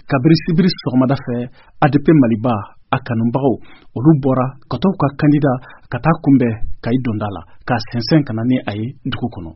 kabiri sibiri sɔgɔmada fɛ ADP Maliba a kanubagaw olu bɔra ka taa ka kandida ka taa kunbɛn Kayi donda la ka sɛnsɛn kana ni a ye dugu kɔnɔ.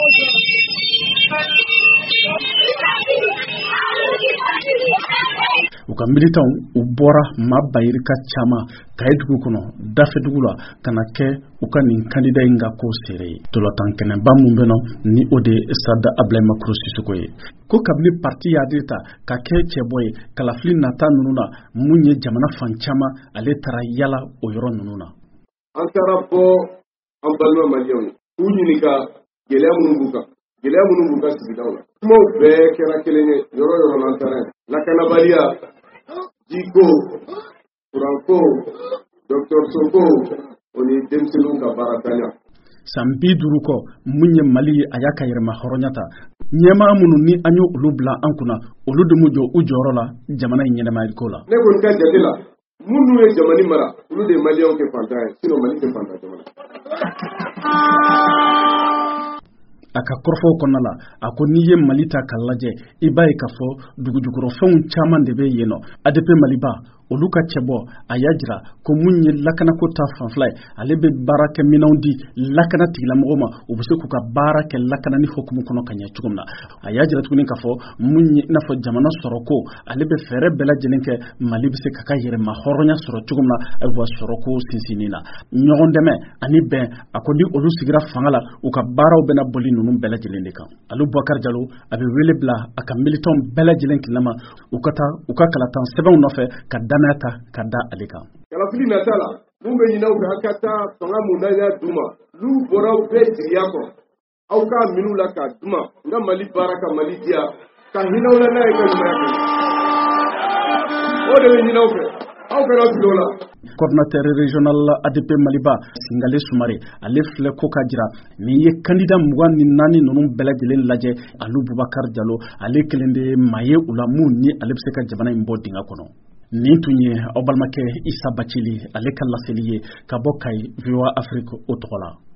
U ka militanw u bɔra maa bayirika caman Kayi dugu kɔnɔ dafe dugu la kana kɛ u ka nin kandida in ka ko seere ye. Tolatan kɛnɛba mun bɛ nɔ ni o de Sada Ablaye Makuro Sisoko ye. Ko kabili parti y'a ta ka kɛ cɛbɔ ye kalafili nata ninnu na mun ye jamana fan caman ale taara yala o yɔrɔ ninnu na. An taara fɔ an balima maliyɛnw ye k'u ɲininka gɛlɛya minnu b'u kan. Gɛlɛya minnu b'u ka sigidaw la. Kumaw bɛɛ kɛra kelen ye yɔrɔ yɔrɔ n'an taara yen. Lakanabaliya, jiko, kuranko, dɔgɔtɔrɔsoko o ni denmisɛnninw ka baara tanya. San 50 kɔ mun ye Mali a y'a ka yɛrɛma hɔrɔnya ta. Ɲɛmaa minnu ni an y'o olu bila an kunna olu de m'u jɔ u jɔyɔrɔ la jamana in ɲɛnɛmayali ko la. Ne kɔni ka jate la minnu ye jamana mara olu de ye maliyɛnw kɛ fantan ye sinon Mali tɛ fantan jamana. A ka kɔrɔfɔw kɔnɔna la a ko n'i ye Mali ta k'a lajɛ i b'a ye k'a fɔ dugujukɔrɔfɛnw caman de bɛ yen nɔ. ADP Maliba olu ka cɛbɔ a y'a jira ko mun ye lakanako ta fanfɛla ye ale bɛ baara kɛ minɛnw di lakana tigilamɔgɔw ma u bɛ se k'u ka baara kɛ lakana ni hukumu kɔnɔ ka ɲɛ cogo min na. A y'a jira tuguni k'a fɔ mun ye i n'a fɔ jamana sɔrɔko ale bɛ fɛɛrɛ bɛɛ lajɛlen kɛ Mali bɛ se ka yɛrɛma hɔrɔnya sɔrɔ cogo min na ayiwa sɔrɔko sinsinni na. Ɲɔgɔn dɛmɛ ani bɛn a ko ni olu sigira fanga la u ka baaraw bɛna boli ninnu bɛɛ lajɛlen de kan. Alu Bubakari Jalo a bɛ wele bila a ka militants bɛɛ lajɛlen kilama u ka taa u ka kalatan sɛbɛnw nɔfɛ ka danaya ka da ale kan. Kalafili nata la mun bɛ ɲinɛ u ka taa fanga mun na y'a d'u ma n'u bɔra u bɛɛ jigiya kɔrɔ aw ka minnu la k'a d'u ma n ka Mali baara ka Mali diya ka hinɛw la n'a ye ka ɲumanya kɛ o de bɛ ɲinɛ u fɛ aw kana fili o la. Coordinateur régional ADP Maliba Singale Sumare ale filɛ ko ka jira ni ye candidat 24 ninnu bɛɛ lajɛlen lajɛ Alu Bubakari Jalo ale kelen de maa ye u la mun ni ale bɛ se ka jamana in bɔ dingɛ kɔnɔ. Nin tun ye aw balimakɛ Isa Bacili ale ka laseli ye ka bɔ Kayi VOA Afrique o tɔgɔ la.